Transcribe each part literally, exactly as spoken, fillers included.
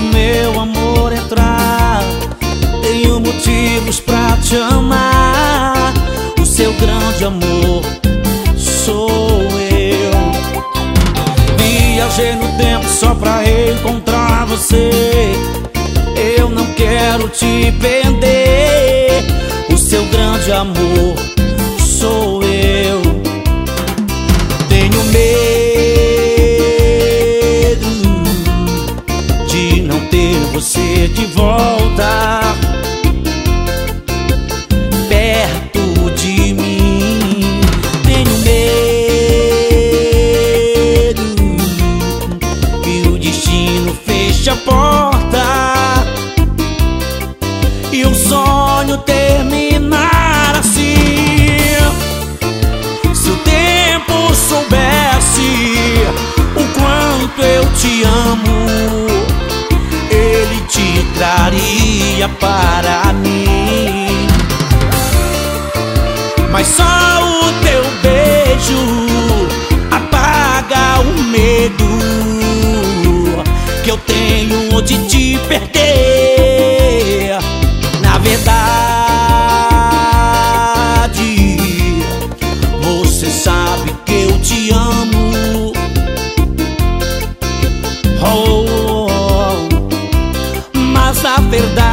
meu amor entrar. Tenho motivos pra te amar. O seu grande amor sou eu. Viajei no tempo só pra encontrar você. Eu não quero te perder. O seu grande amor sou eu. Tenho medo de não ter você de volta perto de mim. Tenho medo que o destino feche a porta e o sonho terminar assim. Se o tempo soubesse o quanto eu te amo, ele te traria para mim. Mas só o teu beijo apaga o medo que eu tenho de te perder. Na verdade, você sabe que eu te amo. Oh, oh, oh. Mas na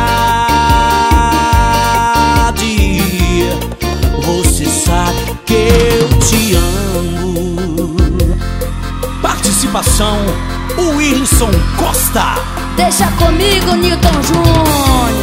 verdade, você sabe que eu te amo. Participação: o Wilson Costa. Deixa comigo, Newton Júnior.